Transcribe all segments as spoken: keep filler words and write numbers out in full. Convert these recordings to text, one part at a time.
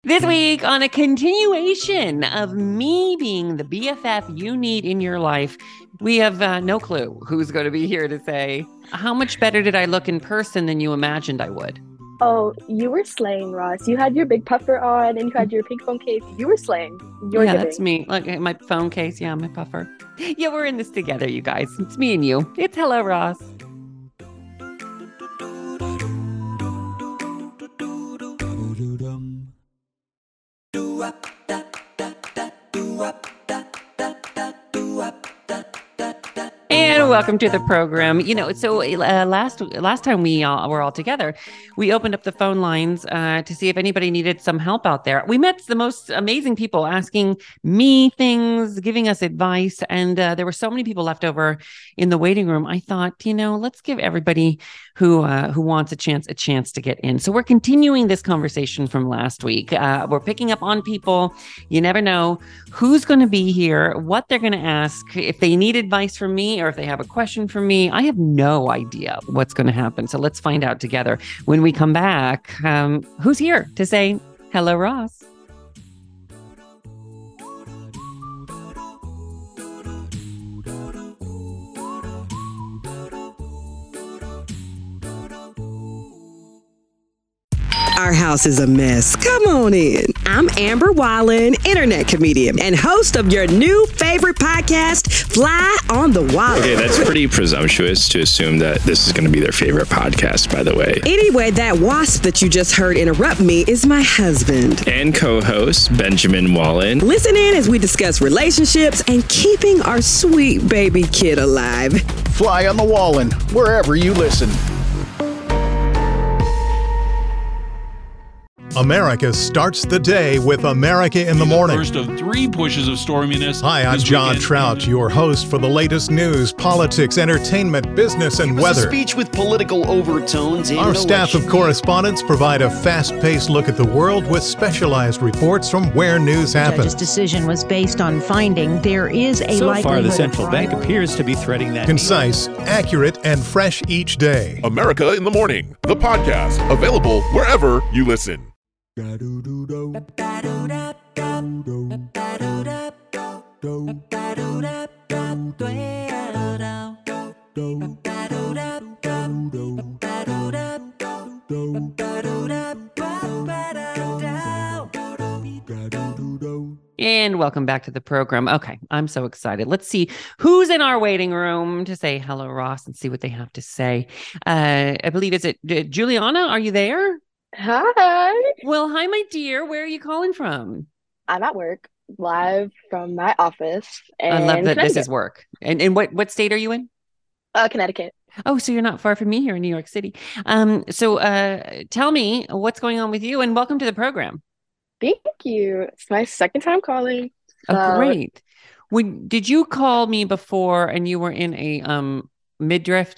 This week, on a continuation of me being the B F F you need in your life, we have uh, no clue who's going to be here to say, how much better did I look in person than you imagined I would? Oh, you were slaying, Ross. You had your big puffer on and you had your pink phone case. You were slaying. You're yeah, giving. That's me. Look, my phone case. Yeah, my puffer. Yeah, we're in this together, you guys. It's me and you. It's Hello, Ross. And welcome to the program. You know, so uh, last last time we uh, were all together, we opened up the phone lines uh, to see if anybody needed some help out there. We met the most amazing people asking me things, giving us advice, and uh, there were so many people left over in the waiting room. I thought, you know, let's give everybody who uh, who wants a chance a chance to get in. So we're continuing this conversation from last week. Uh, we're picking up on people. You never know who's going to be here, what they're going to ask, if they need advice from me, or if they have a question for me. I have no idea what's going to happen. So let's find out together. When we come back, um, who's here to say, hello, Ross? Our house is a mess. Come on in. I'm Amber Wallen, internet comedian and host of your new favorite podcast, Fly on the Wall. Okay, that's pretty presumptuous to assume that this is going to be their favorite podcast, by the way. Anyway, that wasp that you just heard interrupt me is my husband. And co-host, Benjamin Wallen. Listen in as we discuss relationships and keeping our sweet baby kid alive. Fly on the Wallen, wherever you listen. America starts the day with America in the Morning. The first of three pushes of storminess. Hi, I'm John weekend. Trout, your host for the latest news, politics, entertainment, business, and it was weather. A speech with political overtones. And Our staff of correspondents provide a fast-paced look at the world with specialized reports from where news happens. The judge's decision was based on finding there is a so likelihood. So far, the central of bank appears to be threading that. Concise, accurate, and fresh each day. America in the Morning, the podcast, available wherever you listen. And welcome back to the program. Okay, I'm so excited. Let's see who's in our waiting room to say hello, Ross, and see what they have to say. Uh, I believe, is it uh, Juliana? Are you there? Hi. Well, hi, my dear. Where are you calling from? I'm at work, live from my office. I love that this is work. And and what, what state are you in? Uh, Connecticut. Oh, so you're not far from me here in New York City. Um, so uh, tell me what's going on with you, and welcome to the program. Thank you. It's my second time calling. So... Oh, great. When, did you call me before and you were in a um midriff?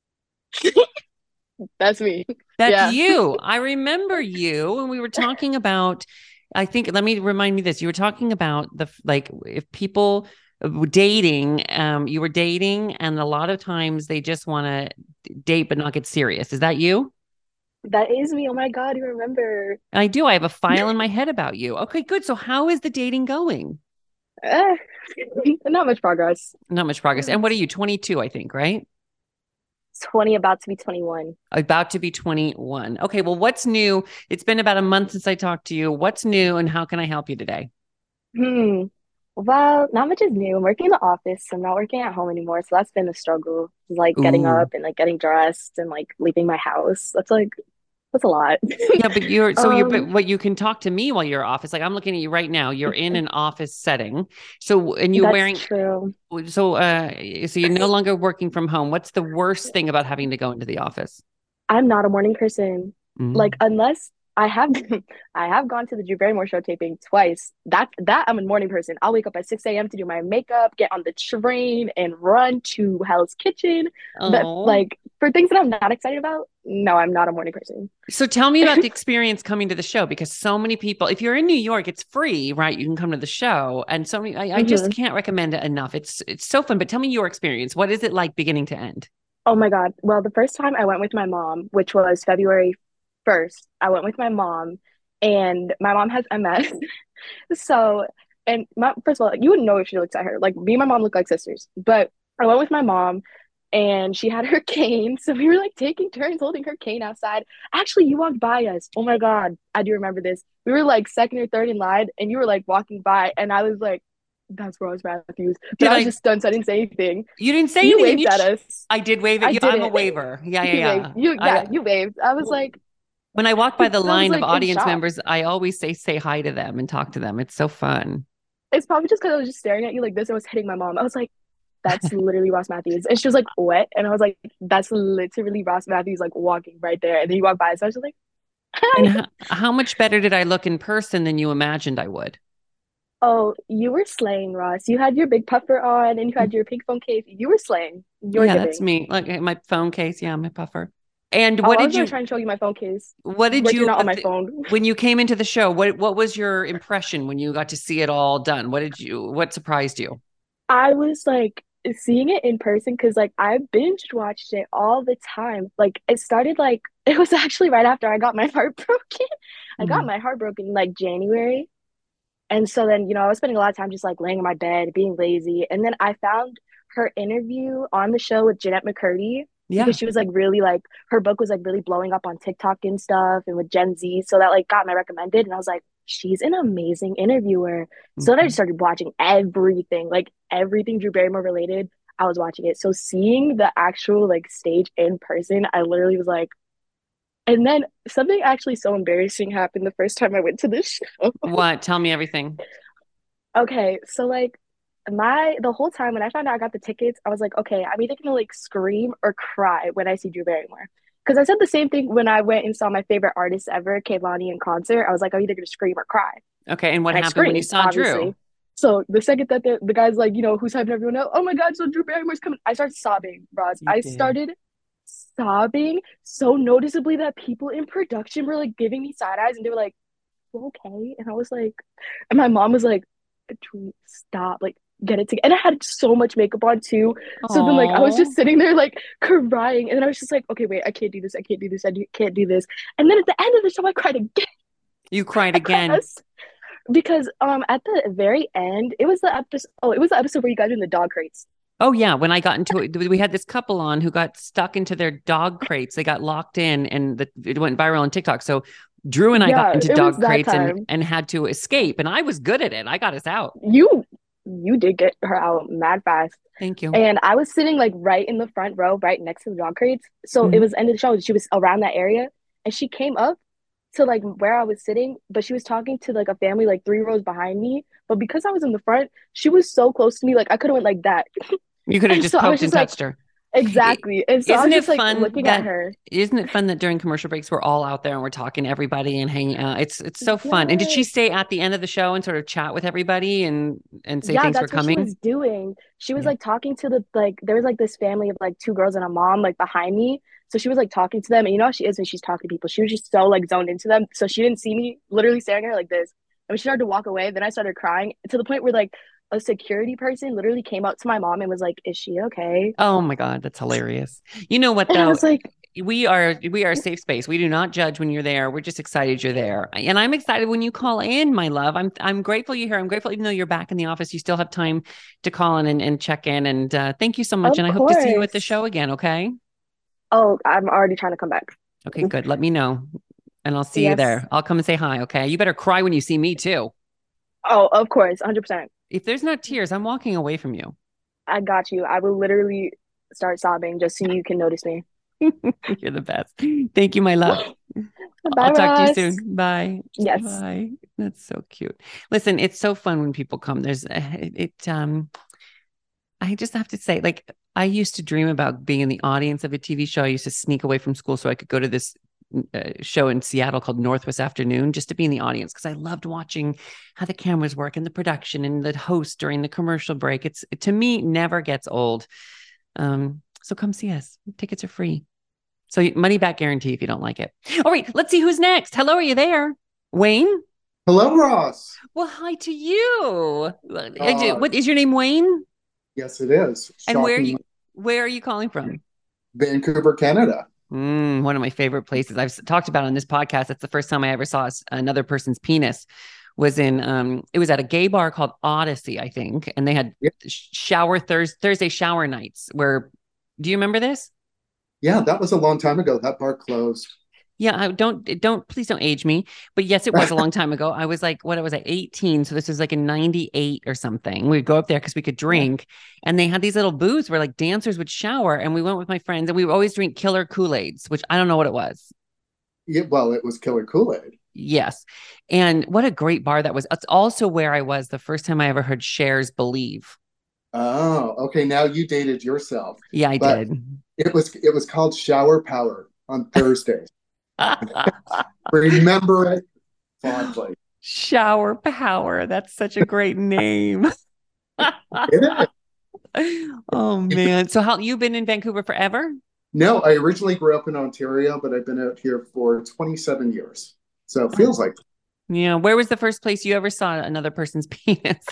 That's me. That's yeah. you. I remember you when we were talking about, I think, let me remind me this. You were talking about the, like, if people dating, um, you were dating, and a lot of times they just want to date but not get serious. Is that you? That is me. Oh my God, you remember. I do. I have a file in my head about you. Okay, good. So how is the dating going? Uh, not much progress. Not much progress. And what are you, twenty-two, I think, right? twenty, about to be twenty-one. About to be twenty-one. Okay, well, what's new? It's been about a month since I talked to you. What's new, and how can I help you today? Hmm. Well, not much is new. I'm working in the office. So I'm not working at home anymore. So that's been a struggle. Like getting Ooh. up and like getting dressed and like leaving my house. That's like, that's a lot. Yeah, but you're, so um, you're, but what you can talk to me while you're office. Like I'm looking at you right now. You're in an office setting. So, and you're that's wearing, true. So, uh, so you're no longer working from home. What's the worst thing about having to go into the office? I'm not a morning person. Mm-hmm. Like, unless I have I have gone to the Drew Barrymore show taping twice. That that I'm a morning person. I'll wake up at six a.m. to do my makeup, get on the train, and run to Hell's Kitchen. But like for things that I'm not excited about, no, I'm not a morning person. So tell me about the experience coming to the show, because so many people, if you're in New York, it's free, right? You can come to the show, and so many. I, mm-hmm. I just can't recommend it enough. It's it's so fun. But tell me your experience. What is it like beginning to end? Oh my God. Well, the first time I went with my mom, which was February first, I went with my mom, and my mom has M S. So, and my, first of all, you wouldn't know if she looked at her. Like, me and my mom look like sisters. But I went with my mom, and she had her cane. So we were like taking turns holding her cane outside. Actually, you walked by us. Oh my God, I do remember this. We were like second or third in line, and you were like walking by, and I was like, that's Ross Matthews. But did I was I, just stunned, so I didn't say anything. You didn't say you anything. Waved you at us. I did wave at you. I'm a waver. Yeah, yeah, you yeah. Waved. You, yeah, I, you waved. I was like, when I walk by the line like of audience members, I always say say hi to them and talk to them. It's so fun. It's probably just because I was just staring at you like this. I was hitting my mom. I was like, that's literally Ross Matthews. And she was like, what? And I was like, that's literally Ross Matthews, like walking right there. And then you walk by. So I was just like, hi. And how, how much better did I look in person than you imagined I would? Oh, you were slaying, Ross. You had your big puffer on and you had your pink phone case. You were slaying. You were yeah, giving. That's me. Like my phone case. Yeah, my puffer. And oh, what I did was you try and show you my phone case? What did like you you're not on my phone? When you came into the show? What what was your impression when you got to see it all done? What did you? What surprised you? I was like seeing it in person because like I binge watched it all the time. Like it started like it was actually right after I got my heart broken. I got mm. my heart broken in like January. And so then, you know, I was spending a lot of time just like laying in my bed, being lazy. And then I found her interview on the show with Jeanette McCurdy. Yeah. Because she was like really like, her book was like really blowing up on TikTok and stuff and with Gen Z. So that like got me recommended. And I was like, she's an amazing interviewer. Mm-hmm. So then I just started watching everything, like everything Drew Barrymore related. I was watching it. So seeing the actual like stage in person, I literally was like, and then something actually so embarrassing happened the first time I went to this show. What? Tell me everything. Okay, so like my the whole time when I found out I got the tickets, I was like, okay, I'm either gonna like scream or cry when I see Drew Barrymore. Because I said the same thing when I went and saw my favorite artist ever, Kehlani, in concert. I was like, I'm either gonna scream or cry. Okay, and what and happened screamed, when you saw obviously. Drew? So the second that the, the guy's like, you know, who's hyping everyone out, oh my God, so Drew Barrymore's coming. I started sobbing, Roz. You I did. started sobbing so noticeably that people in production were like giving me side eyes and they were like, okay. And I was like, and my mom was like, stop, like get it together. And I had so much makeup on too. Aww. So then like I was just sitting there like crying. And then I was just like, okay, wait, I can't do this. I can't do this. I do, can't do this. And then at the end of the show, I cried again. You cried again. Cried because um at the very end, it was the episode. Oh, it was the episode where you guys were in the dog crates. Oh, yeah. When I got into it, we had this couple on who got stuck into their dog crates. They got locked in and the, it went viral on TikTok. So Drew and I yeah, got into dog crates and, and had to escape. And I was good at it. I got us out. You you did get her out mad fast. Thank you. And I was sitting like right in the front row, right next to the dog crates. So mm-hmm. it was the end of the show. She was around that area. And she came up to like where I was sitting, but she was talking to like a family like three rows behind me. But because I was in the front, she was so close to me. Like I could have went like that. You could have just so poked just and like, touched her. Exactly. And so isn't I was just it like fun looking that, at her. Isn't it fun that during commercial breaks we're all out there and we're talking to everybody and hanging out? It's it's so fun. Yes. And did she stay at the end of the show and sort of chat with everybody and and say yeah, things that's were coming? What she was doing. She was yeah. like talking to the like there was like this family of like two girls and a mom like behind me. So she was like talking to them, and you know how she is when she's talking to people. She was just so like zoned into them. So she didn't see me literally staring at her like this. And when she started to walk away, then I started crying to the point where like a security person literally came up to my mom and was like, is she okay? Oh my God, that's hilarious. You know what though? And I was like, we are we are a safe space. We do not judge when you're there. We're just excited you're there. And I'm excited when you call in, my love. I'm I'm grateful you're here. I'm grateful even though you're back in the office, you still have time to call in and, and check in. And uh, thank you so much. Of and I course. hope to see you at the show again, okay? Oh, I'm already trying to come back. Okay, good. Let me know. And I'll see yes. you there. I'll come and say hi, okay? You better cry when you see me too. Oh, of course, one hundred percent. If there's not tears, I'm walking away from you. I got you. I will literally start sobbing just so you can notice me. You're the best. Thank you, my love. Bye, I'll talk Ross. to you soon. Bye. Yes. Bye. That's so cute. Listen, it's so fun when people come. There's it, it um I just have to say, like, I used to dream about being in the audience of a T V show. I used to sneak away from school so I could go to this uh, show in Seattle called Northwest Afternoon just to be in the audience because I loved watching how the cameras work and the production and the host during the commercial break. It's it, to me, never gets old. Um, so come see us. Tickets are free. So money back guarantee if you don't like it. All right, let's see who's next. Hello, are you there? Wayne? Hello, Ross. Well, hi to you. Uh, what is your name, Wayne? Yes, it is. And Shocking. where are you where are you calling from? Vancouver, Canada. Mm, one of my favorite places. I've s- talked about on this podcast. That's the first time I ever saw s- another person's penis. Was in um, it was at a gay bar called Odyssey, I think, and they had Yeah. sh- shower Thurs Thursday shower nights. Where, do you remember this? Yeah, that was a long time ago. That bar closed. Yeah, I don't don't please don't age me. But yes, it was a long time ago. I was like, what was I, eighteen? So this was like in ninety-eight or something. We'd go up there because we could drink. And they had these little booths where like dancers would shower. And we went with my friends and we would always drink killer Kool-Aids, which I don't know what it was. Yeah, well, it was Killer Kool-Aid. Yes. And what a great bar that was. It's also where I was the first time I ever heard Cher's Believe. Oh, okay. Now you dated yourself. Yeah, I But did. it was it was called Shower Power on Thursdays. Remember it fondly. Shower Power. That's such a great name. It is. Oh man. So how you've been in Vancouver forever? No, I originally grew up in Ontario, but I've been out here for twenty-seven years. So it feels like Yeah. Where was the first place you ever saw another person's penis?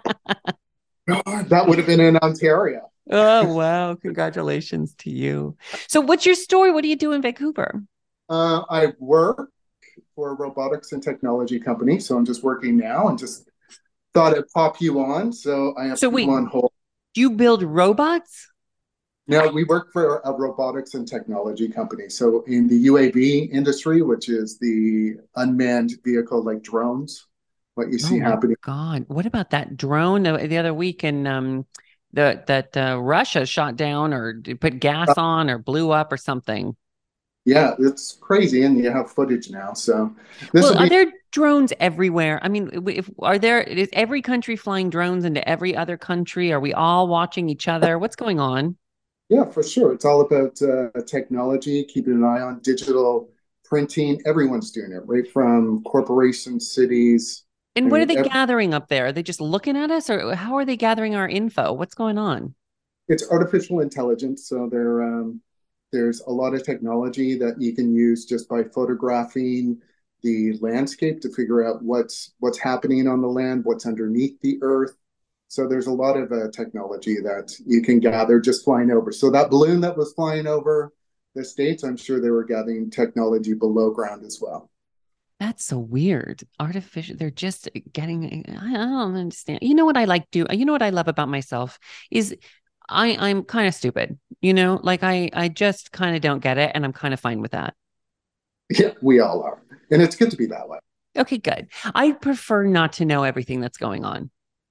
God, that would have been in Ontario. Oh wow. Congratulations to you. So what's your story? What do you do in Vancouver? Uh, I work for a robotics and technology company, so I'm just working now and just thought I'd pop you on. So I have So you wait. on hold. Do you build robots? Now, we work for a robotics and technology company. So in the U A V industry, which is the unmanned vehicle like drones, what you see Oh my happening. God. What about that drone the, the other week in um the that uh, Russia shot down or d- put gas on or blew up or something? Yeah, it's crazy. And you have footage now. So this Well, will are be, there drones everywhere? I mean, w- if are there is every country flying drones into every other country? Are we all watching each other? What's going on? yeah, for sure. It's all about uh, technology, keeping an eye on digital printing. Everyone's doing it, right from corporations, cities. I And what are mean, they ev- gathering up there? Are they just looking at us or how are they gathering our info? What's going on? it's artificial intelligence. So there, um, there's a lot of technology that you can use just by photographing the landscape to figure out what's what's happening on the land, what's underneath the earth. So there's a lot of uh, technology that you can gather just flying over. So that balloon that was flying over the States, I'm sure they were gathering technology below ground as well. That's so weird. Artificial, they're just getting, I don't understand. You know what I like do? You know what I love about myself is I, I'm kind of stupid, you know, like I, I just kind of don't get it. And I'm kind of fine with that. Yeah, we all are. And it's good to be that way. Okay, good. I prefer not to know everything that's going on.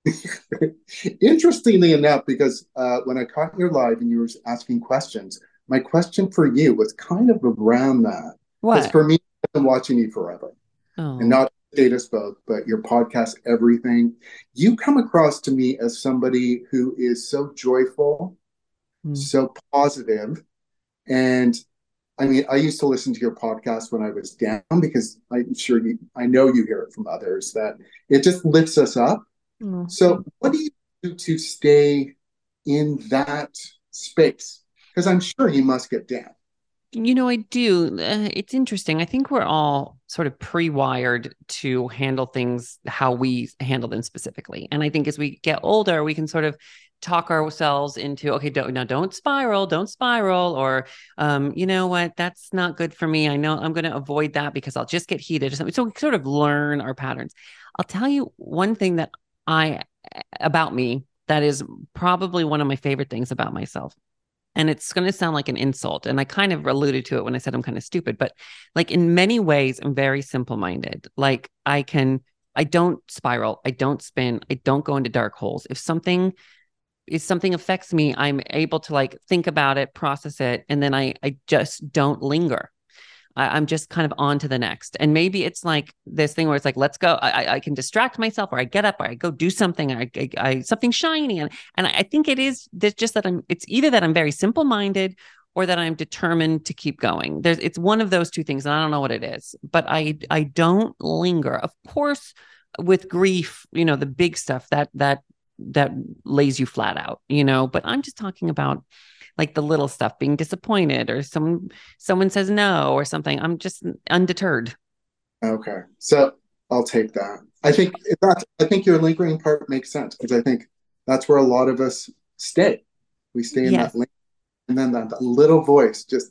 Interestingly enough, because uh, when I caught you live and you were asking questions, my question for you was kind of around that. Because What? for me, I've been watching you forever. Oh, And not Data Spoke, but your podcast, everything. You come across to me as somebody who is so joyful, Hmm. so positive. And I mean, I used to listen to your podcast when I was down because I'm sure you, I know you hear it from others that it just lifts us up. Oh. So, what do you do to stay in that space? Because I'm sure you must get down. You know, I do. Uh, it's interesting. I think we're all sort of pre-wired to handle things how we handle them specifically. And I think as we get older, we can sort of talk ourselves into, okay, don't now don't spiral, don't spiral, or um, you know what, that's not good for me. I know I'm going to avoid that because I'll just get heated or something. So we sort of learn our patterns. I'll tell you one thing that I about me that is probably one of my favorite things about myself. And it's going to sound like an insult. And I kind of alluded to it when I said I'm kind of stupid, but like in many ways, I'm very simple minded. Like I can, I don't spiral. I don't spin. I don't go into dark holes. If something if something affects me, I'm able to like think about it, process it. And then I, I just don't linger. I, I'm just kind of on to the next. And maybe it's like this thing where it's like, let's go. I, I can distract myself, or I get up, or I go do something, or I, I, I something shiny. And and I think it is this just that I'm. It's either that I'm very simple minded, or that I'm determined to keep going. There's it's one of those two things, and I don't know what it is. But I I don't linger. Of course, with grief, you know, the big stuff that that that lays you flat out, you know. But I'm just talking about like the little stuff, being disappointed or someone someone says no or something. I'm just undeterred. Okay. So I'll take that. I think that I think your lingering part makes sense because I think that's where a lot of us stay. We stay in Yes. that link, and then that, that little voice just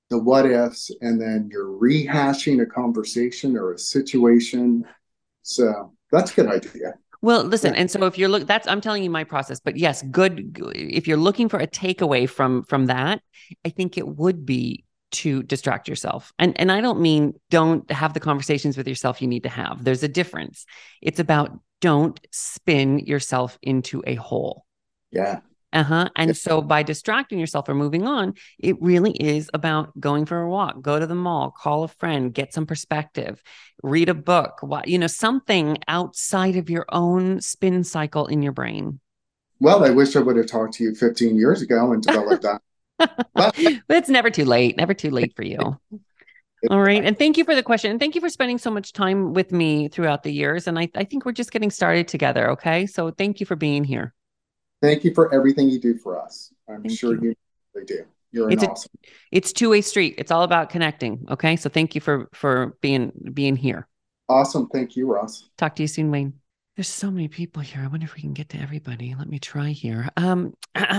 the what ifs, and then you're rehashing a conversation or a situation. So that's a good idea. Well, listen, and so if you're look, that's, I'm telling you my process, but yes, good. If you're looking for a takeaway from, from that, I think it would be to distract yourself. And, and I don't mean don't have the conversations with yourself you need to have. There's a difference. It's about don't spin yourself into a hole. Yeah. Uh-huh. And so by distracting yourself or moving on, it really is about going for a walk, go to the mall, call a friend, get some perspective, read a book, you know, something outside of your own spin cycle in your brain. Well, I wish I would have talked to you fifteen years ago and developed that. But it's never too late, never too late for you. All right. And thank you for the question. And thank you for spending so much time with me throughout the years. And I, I think we're just getting started together. Okay. So thank you for being here. Thank you for everything you do for us. I'm thank sure you. you really do. You're it's an a, awesome. It's two-way street. It's all about connecting. Okay. So thank you for, for being, being here. Awesome. Thank you, Ross. Talk to you soon, Wayne. There's so many people here. I wonder if we can get to everybody. Let me try here. Um,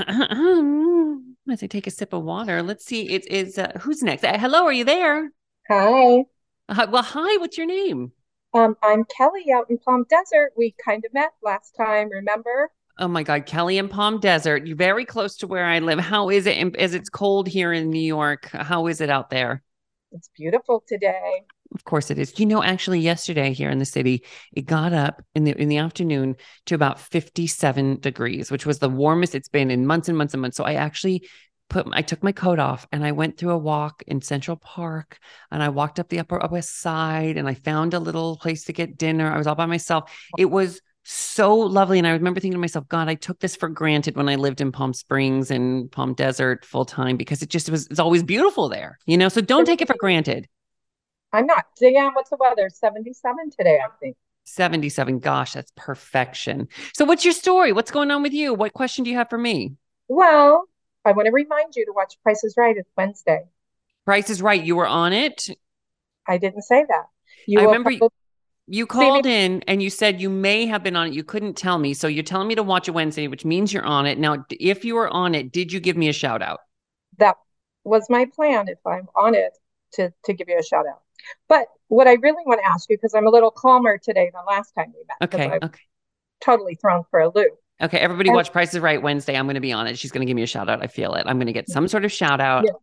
as I take a sip of water, let's see. It is, uh, who's next? Uh, hello. Are you there? Hi. Uh, well, hi. What's your name? Um, I'm Kelly out in Palm Desert. We kind of met last time. Remember? Oh my God, Kelly in Palm Desert. You're very close to where I live. How is it as it's cold here in New York? How is it out there? It's beautiful today. Of course it is. You know, actually yesterday here in the city, it got up in the in the afternoon to about fifty-seven degrees, which was the warmest it's been in months and months and months. So I actually put I took my coat off and I went through a walk in Central Park and I walked up the Upper West Side and I found a little place to get dinner. I was all by myself. It was so lovely. And I remember thinking to myself, God, I took this for granted when I lived in Palm Springs and Palm Desert full time because it just was, it's always beautiful there, you know, so don't take it for granted. I'm not. Diane, what's the weather? seventy-seven today, I think. seventy-seven. Gosh, that's perfection. So what's your story? What's going on with you? What question do you have for me? Well, I want to remind you to watch Price is Right. It's Wednesday. Price is Right. You were on it? I didn't say that. You I remember probably- You called in and you said you may have been on it. You couldn't tell me. So you're telling me to watch it Wednesday, which means you're on it. Now, if you were on it, did you give me a shout out? That was my plan, if I'm on it, to, to give you a shout out. But what I really want to ask you, because I'm a little calmer today than last time we met. Okay. I'm okay. Totally thrown for a loop. Okay. Everybody and, watch Price is Right Wednesday. I'm going to be on it. She's going to give me a shout out. I feel it. I'm going to get some sort of shout out. Yeah.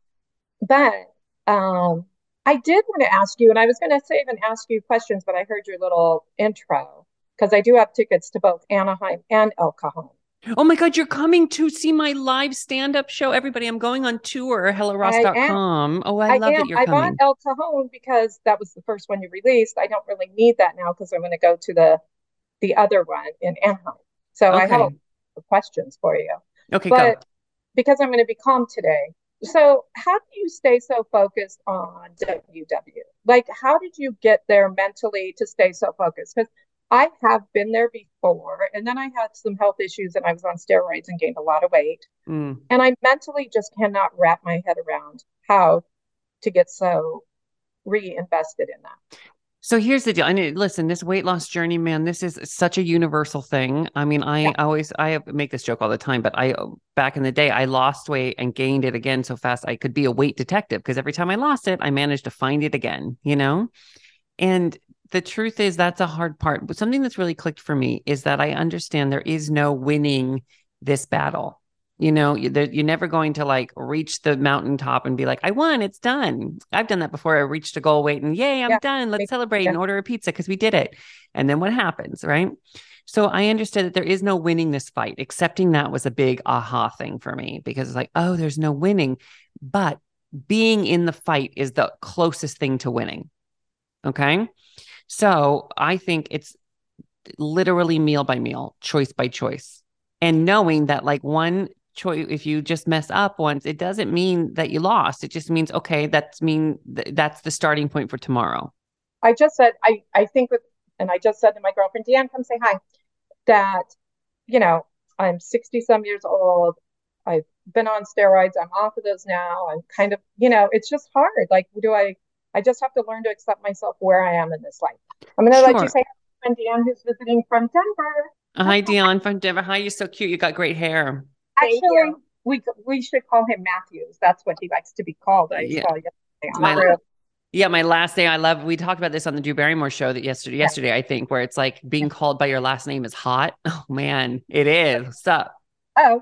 But, um, I did want to ask you, and I was going to save and ask you questions, but I heard your little intro because I do have tickets to both Anaheim and El Cajon. Oh my God, you're coming to see my live stand-up show. Everybody, I'm going on tour, hello ross dot com. Oh, I, I love am. that you're I coming. I bought El Cajon because that was the first one you released. I don't really need that now because I'm going to go to the the other one in Anaheim. So okay. I have a lot of questions for you. Okay, but go. Because I'm going to be calm today. So how do you stay so focused on W W? Like, how did you get there mentally to stay so focused? Because I have been there before, and then I had some health issues and I was on steroids and gained a lot of weight. Mm. And I mentally just cannot wrap my head around how to get so reinvested in that. So here's the deal. I mean, listen, this weight loss journey, man, this is such a universal thing. I mean, I yeah. always, I make this joke all the time, but I, back in the day, I lost weight and gained it again so fast I could be a weight detective because every time I lost it, I managed to find it again, you know? And the truth is that's a hard part. But something that's really clicked for me is that I understand there is no winning this battle. You know, you're never going to like reach the mountaintop and be like, I won, it's done. I've done that before. I reached a goal weight and yay, I'm yeah. done. Let's celebrate yeah. and order a pizza because we did it. And then what happens, right? So I understood that there is no winning this fight. Accepting that was a big aha thing for me because it's like, oh, there's no winning. But being in the fight is the closest thing to winning. Okay. So I think it's literally meal by meal, choice by choice. And knowing that like one choice, if you just mess up once, it doesn't mean that you lost. It just means, okay, that's mean th- that's the starting point for tomorrow. I just said, I, I think with, and I just said to my girlfriend, Deanne, come say hi, that, you know, I'm sixty some years old. I've been on steroids. I'm off of those now. I'm kind of, you know, it's just hard. Like, do I, I just have to learn to accept myself where I am in this life. I'm going to sure. let you say hi to Deanne, who's visiting from Denver. Hi, Dion from Denver. Hi, you're so cute. You got great hair. Actually, we we should call him Matthews. That's what he likes to be called. I Yeah. saw yesterday. My, Real- yeah, my last name. I love. We talked about this on the Drew Barrymore show that yesterday. Yeah. Yesterday, I think, where it's like being called by your last name is hot. Oh man, it is. What's up? Oh,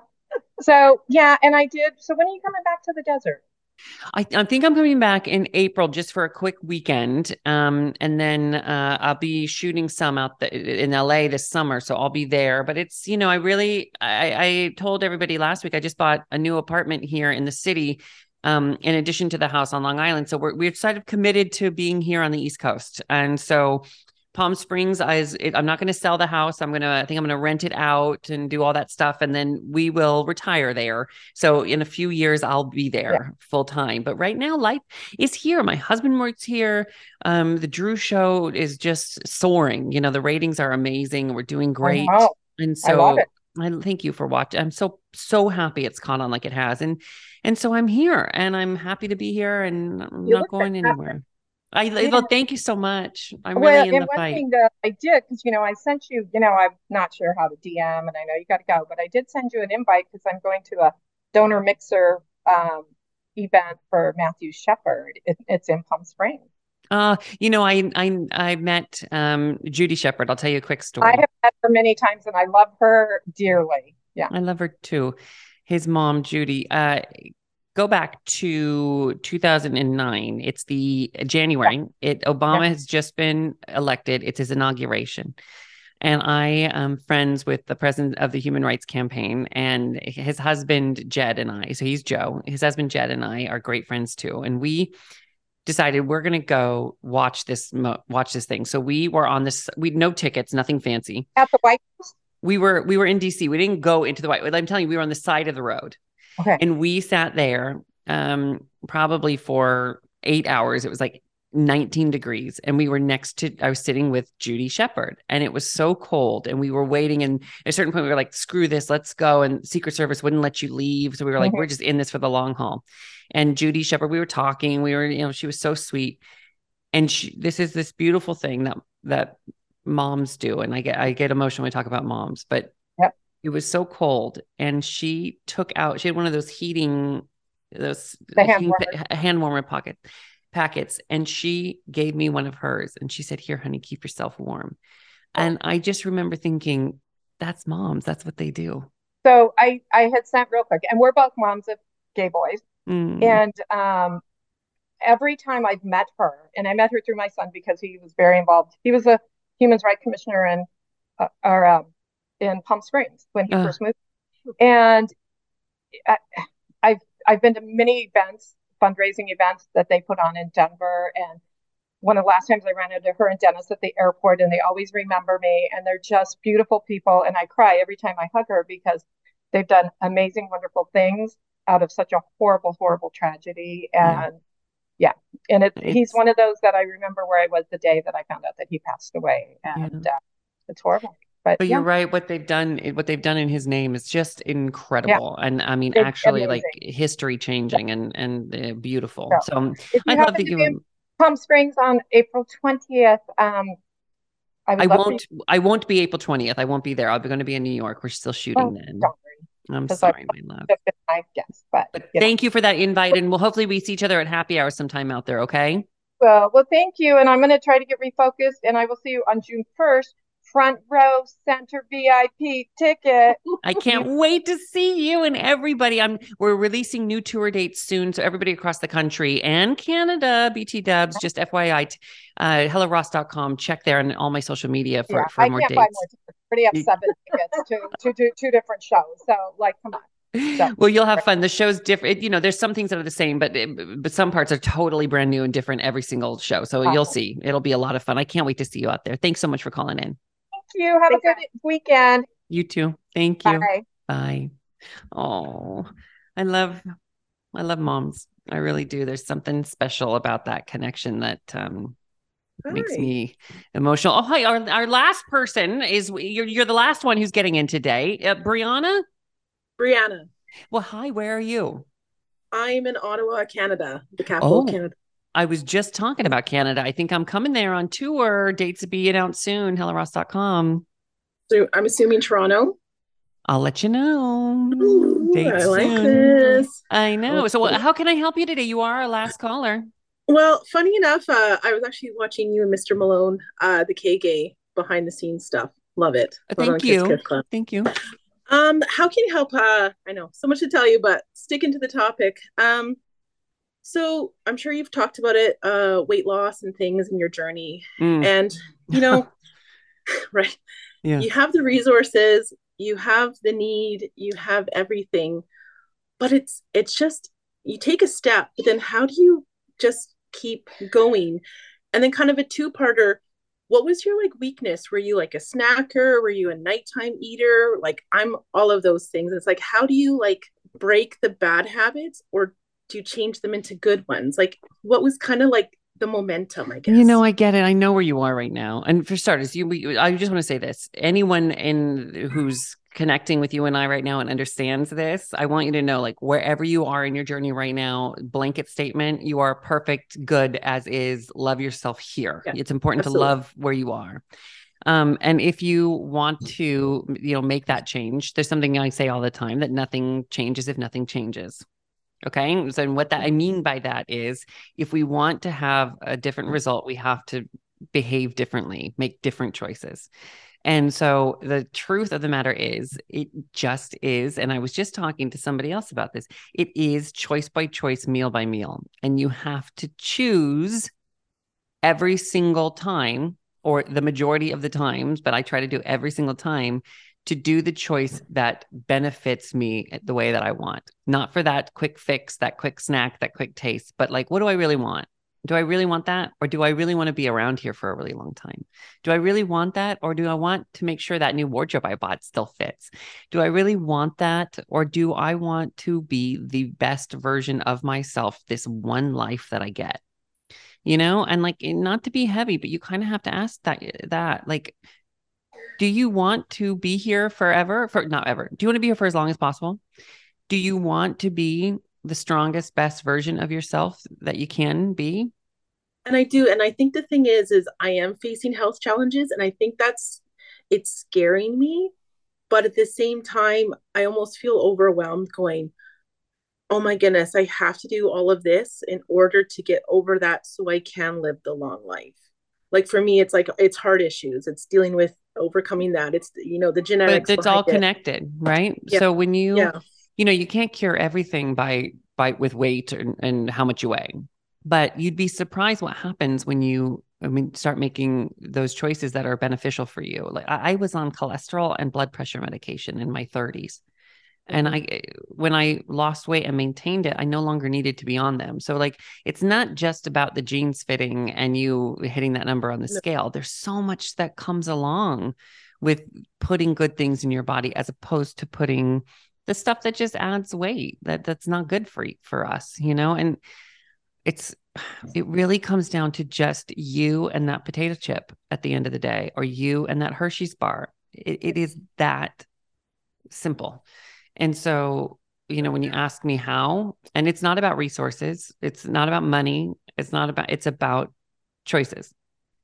so yeah, and I did. So when are you coming back to the desert? I, I think I'm coming back in April just for a quick weekend. Um, and then uh, I'll be shooting some out the, in L A this summer. So I'll be there. But it's, you know, I really, I, I told everybody last week, I just bought a new apartment here in the city, um, in addition to the house on Long Island. So we're, we're sort of committed to being here on the East Coast. And so Palm Springs, I, I'm not going to sell the house. I'm going to, I think I'm going to rent it out and do all that stuff. And then we will retire there. So in a few years, I'll be there yeah. full time. But right now, life is here. My husband works here. Um, the Drew show is just soaring. You know, the ratings are amazing. We're doing great. Oh, and so I love it. I thank you for watching. I'm so, so happy it's caught on like it has. And, and so I'm here and I'm happy to be here and I'm you not going anywhere. I yeah. well, thank you so much. I'm well, really in and the one fight. thing that I did, because, you know, I sent you, you know, I'm not sure how to D M and I know you got to go, but I did send you an invite because I'm going to a donor mixer um, event for Matthew Shepard. It, it's in Palm Springs. Uh, you know, I I I met um, Judy Shepard. I'll tell you a quick story. I have met her many times and I love her dearly. Yeah. I love her too. His mom, Judy, uh, go back to two thousand nine. It's the January. It Obama yeah. has just been elected. It's his inauguration. And I am friends with the president of the Human Rights Campaign and his husband, Jed, and I. So he's Joe. His husband, Jed, and I are great friends too. And we decided we're going to go watch this, watch this thing. So we were on this, we no tickets, nothing fancy. At the White House? We were, we were in D C. We didn't go into the White House. I'm telling you, we were on the side of the road. Okay. And we sat there um, probably for eight hours. It was like nineteen degrees. And we were next to, I was sitting with Judy Shepard and it was so cold and we were waiting. And at a certain point we were like, screw this, let's go. And Secret Service wouldn't let you leave. So we were like, mm-hmm. we're just in this for the long haul. And Judy Shepard, we were talking, we were, you know, she was so sweet. And she, this is this beautiful thing that, that moms do. And I get, I get emotional when we talk about moms, but yep. It was so cold and she took out, she had one of those heating, those the hand, heating, warmer. hand warmer pocket packets. And she gave me one of hers and she said, here, honey, keep yourself warm. Oh. And I just remember thinking, that's moms. That's what they do. So I, I had sent real quick and we're both moms of gay boys. Mm. And um, every time I've met her, and I met her through my son because he was very involved. He was a human rights commissioner in, uh, or, um, in Palm Springs when he uh. first moved. And I, I've, I've been to many events, fundraising events that they put on in Denver. And one of the last times I ran into her and Dennis at the airport, and they always remember me. And they're just beautiful people. And I cry every time I hug her because they've done amazing, wonderful things out of such a horrible, horrible tragedy. And yeah, yeah. and it, he's one of those that I remember where I was the day that I found out that he passed away. And yeah. uh, it's horrible. But, but yeah. you're right. What they've done, what they've done in his name is just incredible. Yeah. And I mean, it's actually amazing. Like history changing yeah. and, and uh, beautiful. Yeah. So I'd love to give him Palm Springs on April twentieth. Um, I, I won't, to... I won't be April twentieth. I won't be there. I'll be going to be in New York. We're still shooting oh, then. Don't worry. I'm sorry, I, my love. I guess, but, but you thank know. you for that invite. And we'll hopefully we see each other at happy hour sometime out there. Okay. Well, well, thank you. And I'm going to try to get refocused and I will see you on June first. Front row center V I P ticket. I can't wait to see you and everybody. I'm we're releasing new tour dates soon. So everybody across the country and Canada, B T Dubs, just F Y I, uh, hello ross dot com. Check there and all my social media for, yeah, for I more can't dates. Buy more tickets. I already have seven tickets to, to do two different shows. So like, come on. So. Well, you'll have fun. The show's different. You know, there's some things that are the same, but but some parts are totally brand new and different every single show. So oh. you'll see. It'll be a lot of fun. I can't wait to see you out there. Thanks so much for calling in. Thank you. Have Thanks. a good weekend. You too. Thank you. Bye. Bye. Oh, I love, I love moms. I really do. There's something special about that connection that um, makes me emotional. Oh, hi. Our, our last person is, you're, you're the last one who's getting in today. Uh, Brianna? Brianna. Well, hi. Where are you? I'm in Ottawa, Canada, the capital oh. of Canada. I was just talking about Canada. I think I'm coming there on tour. Dates to be announced soon. hello ross dot com. So I'm assuming Toronto. I'll let you know. Ooh, Date I like soon. this. I know. Okay. So how can I help you today? You are our last caller. Well, funny enough, uh, I was actually watching you and Mister Malone, uh, the K-Gay behind the scenes stuff. Love it. Love Thank Kiss you. Kiss Club. Thank you. Um, how can you help? Uh, I know so much to tell you, but sticking to the topic. Um, so I'm sure you've talked about it, uh, weight loss and things in your journey, Mm. and you know, right? Yeah. You have the resources, you have the need, you have everything, but it's it's just you take a step, but then how do you just keep going? And then kind of a two-parter. What was your like weakness? Were you like a snacker? Were you a nighttime eater? Like I'm all of those things. It's like, how do you like break the bad habits or do you change them into good ones? Like what was kind of like the momentum, I guess? You know, I get it. I know where you are right now. And for starters, you, we, I just want to say this. Anyone in who's connecting with you and I right now and understands this, I want you to know, like, wherever you are in your journey right now, blanket statement, you are perfect, good as is. Love yourself here. Yeah, it's important absolutely. to love where you are. Um, and if you want to, you know, make that change, there's something I say all the time, that nothing changes if nothing changes. Okay. So what that I mean by that is, if we want to have a different result, we have to behave differently, make different choices. And so the truth of the matter is, it just is. And I was just talking to somebody else about this. It is choice by choice, meal by meal. And you have to choose every single time, or the majority of the times, but I try to do every single time, to do the choice that benefits me the way that I want. Not for that quick fix, that quick snack, that quick taste, but like, what do I really want? Do I really want that? Or do I really want to be around here for a really long time? Do I really want that? Or do I want to make sure that new wardrobe I bought still fits? Do I really want that? Or do I want to be the best version of myself this one life that I get? You know, and like, not to be heavy, but you kind of have to ask that, that like, do you want to be here forever? For not ever. Do you want to be here for as long as possible? Do you want to be the strongest, best version of yourself that you can be? And I do. And I think the thing is, is I am facing health challenges. And I think that's, it's scaring me. But at the same time, I almost feel overwhelmed going, oh my goodness, I have to do all of this in order to get over that so I can live the long life. Like for me, it's like, it's heart issues. It's dealing with overcoming that. It's, you know, the genetics. But it's all connected, it. right? Yeah. So when you, yeah. you know, you can't cure everything by, by with weight and, and how much you weigh, but you'd be surprised what happens when you, I mean, start making those choices that are beneficial for you. Like I, I was on cholesterol and blood pressure medication in my thirties. And I, when I lost weight and maintained it, I no longer needed to be on them. So like, it's not just about the jeans fitting and you hitting that number on the no. scale. There's so much that comes along with putting good things in your body, as opposed to putting the stuff that just adds weight, that that's not good for, for us, you know? And it's, it really comes down to just you and that potato chip at the end of the day, or you and that Hershey's bar. It, it is that simple. And so, you know, when you ask me how, and it's not about resources, it's not about money, it's not about, it's about choices.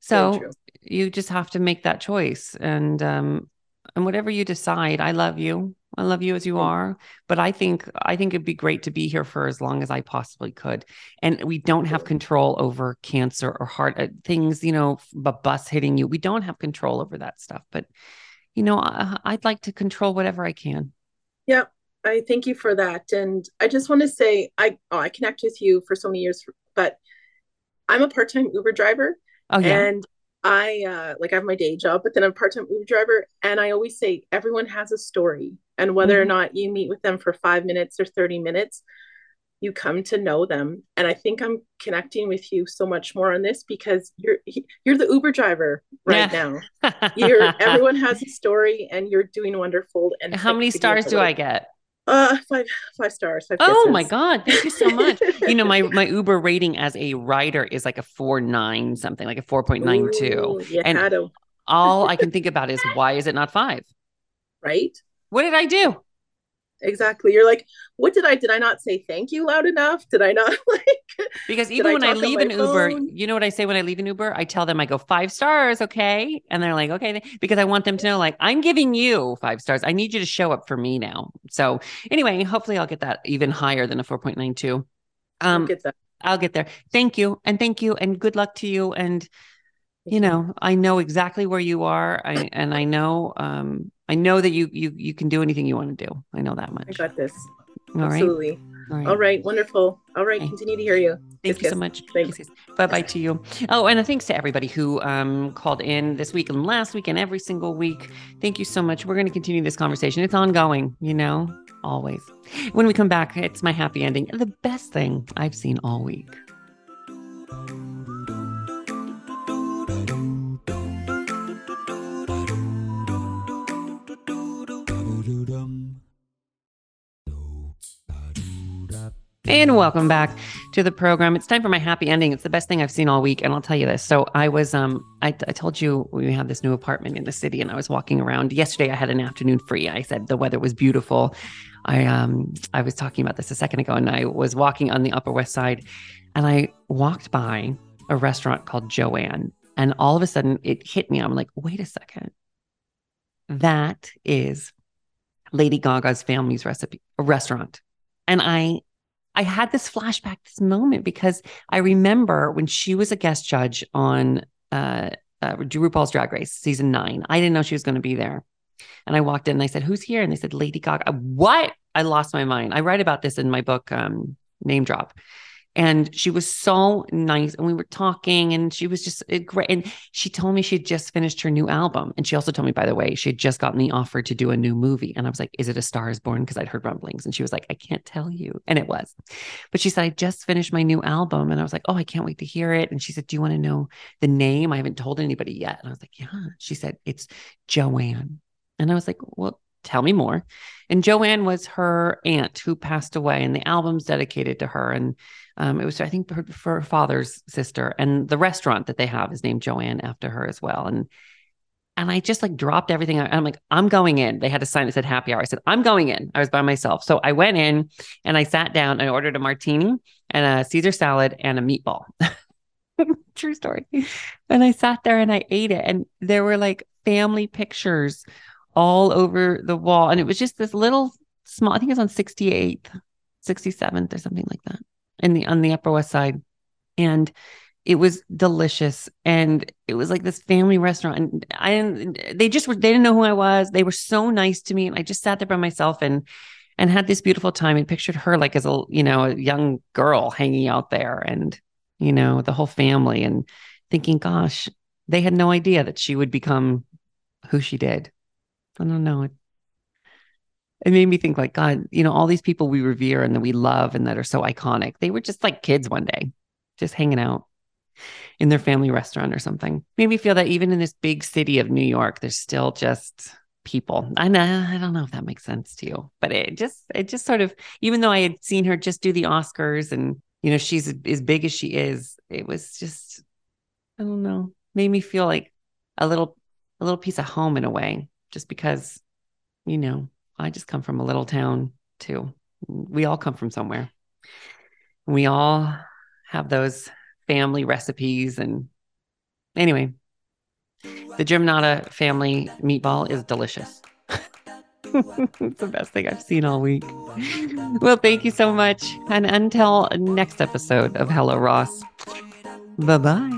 So you just have to make that choice. And, um, and whatever you decide, I love you. I love you as you are, but I think, I think it'd be great to be here for as long as I possibly could. And we don't have control over cancer or heart uh, things, you know, a bus hitting you. We don't have control over that stuff, but you know, I, I'd like to control whatever I can. Yeah, I thank you for that. And I just want to say, I oh, I connect with you for so many years, but I'm a part-time Uber driver. Oh, yeah. And I, uh, like I have my day job, but then I'm a part-time Uber driver. And I always say, everyone has a story. And whether mm-hmm. or not you meet with them for five minutes or thirty minutes, you come to know them. And I think I'm connecting with you so much more on this because you're, you're the Uber driver right yeah. now. You're, everyone has a story and you're doing wonderful. And how many stars do I get? Uh, five, five stars. Five oh kisses. My God. Thank you so much. You know, my, my Uber rating as a rider is like a four, nine, something like a four point nine two. Ooh, and all I can think about is, why is it not five? Right. What did I do? exactly. You're like, what did I, did I not say thank you loud enough? Did I not like, because even when I, I leave an Uber, phone? You know what I say when I leave an Uber? I tell them, I go five stars. Okay. And they're like, okay. Because I want them to know, like, I'm giving you five stars. I need you to show up for me now. So anyway, hopefully I'll get that even higher than a four point nine two. Um, I'll get that. I'll get there. Thank you. And thank you. And good luck to you. And, you know, I know exactly where you are. I, and I know, um, I know that you, you, you can do anything you want to do. I know that much. I got this. All Absolutely. Right. All right. All right. Wonderful. All right. Okay. Continue to hear you. Thank kiss, you kiss. so much. Thanks. Bye-bye to you. Oh, and thanks to everybody who um, called in this week and last week and every single week. Thank you so much. We're going to continue this conversation. It's ongoing, you know, always. When we come back, it's my happy ending. The best thing I've seen all week. And welcome back to the program. It's time for my happy ending. It's the best thing I've seen all week. And I'll tell you this. So I was, um, I, I told you we have this new apartment in the city and I was walking around. Yesterday I had an afternoon free. I said the weather was beautiful. I, um, I was talking about this a second ago and I was walking on the Upper West Side and I walked by a restaurant called Joanne. And all of a sudden it hit me. I'm like, wait a second. That is Lady Gaga's family's recipe, a restaurant. And I, I had this flashback, this moment, because I remember when she was a guest judge on uh, uh, RuPaul's Drag Race season nine. I didn't know she was going to be there. And I walked in and I said, who's here? And they said, Lady Gaga. What? I lost my mind. I write about this in my book, um, Name Drop. And she was so nice. And we were talking and she was just great. And she told me she had just finished her new album. And she also told me, by the way, she had just gotten the offer to do a new movie. And I was like, is it A Star Is Born? Because I'd heard rumblings. And she was like, I can't tell you. And it was. But she said, I just finished my new album. And I was like, oh, I can't wait to hear it. And she said, do you want to know the name? I haven't told anybody yet. And I was like, yeah. She said, it's Joanne. And I was like, well, tell me more. And Joanne was her aunt who passed away. And the album's dedicated to her. And Um, it was, I think, for, for her father's sister, and the restaurant that they have is named Joanne after her as well. And and I just like dropped everything. I'm like, I'm going in. They had a sign that said happy hour. I said, I'm going in. I was by myself. So I went in and I sat down. I ordered a martini and a Caesar salad and a meatball. True story. And I sat there and I ate it. And there were like family pictures all over the wall. And it was just this little small, I think it was on sixty-eighth, sixty-seventh or something like that. In the on the Upper West Side, and it was delicious. And it was like this family restaurant, and I didn't. They just were. They didn't know who I was. They were so nice to me, and I just sat there by myself and and had this beautiful time. And pictured her like as a you know a young girl hanging out there, and you know the whole family, and thinking, gosh, they had no idea that she would become who she did. I don't know. It, It made me think like, God, you know, all these people we revere and that we love and that are so iconic, they were just like kids one day, just hanging out in their family restaurant or something. Made me feel that even in this big city of New York, there's still just people. I know, I don't know if that makes sense to you, but it just, it just sort of, even though I had seen her just do the Oscars and, you know, she's as big as she is, it was just, I don't know, made me feel like a little, a little piece of home in a way, just because, you know, I just come from a little town too. We all come from somewhere. We all have those family recipes. And anyway, the Germanotta family meatball is delicious. It's the best thing I've seen all week. Well, thank you so much. And until next episode of Hello Ross. Bye-bye.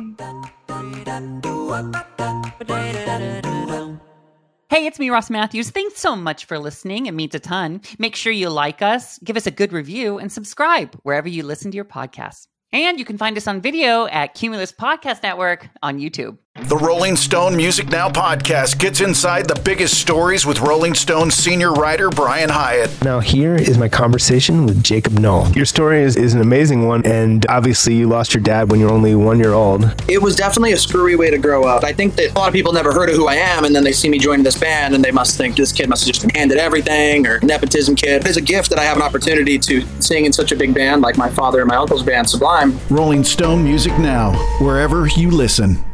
Hey, it's me, Ross Matthews. Thanks so much for listening. It means a ton. Make sure you like us, give us a good review, and subscribe wherever you listen to your podcasts. And you can find us on video at Cumulus Podcast Network on YouTube. The Rolling Stone Music Now podcast gets inside the biggest stories with Rolling Stone senior writer Brian Hyatt. Now here is my conversation with Jacob Knoll. Your story is, is an amazing one, and obviously you lost your dad when you were only one year old. It was definitely a screwy way to grow up. I think that a lot of people never heard of who I am, and then they see me join this band, and they must think this kid must have just been handed everything, or nepotism kid. It's a gift that I have an opportunity to sing in such a big band like my father and my uncle's band, Sublime. Rolling Stone Music Now, wherever you listen.